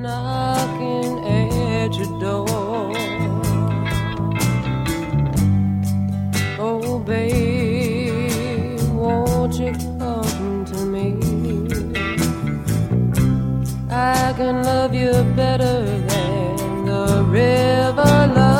knocking at your door. Oh, babe, won't you come to me? I can love you better than the river loves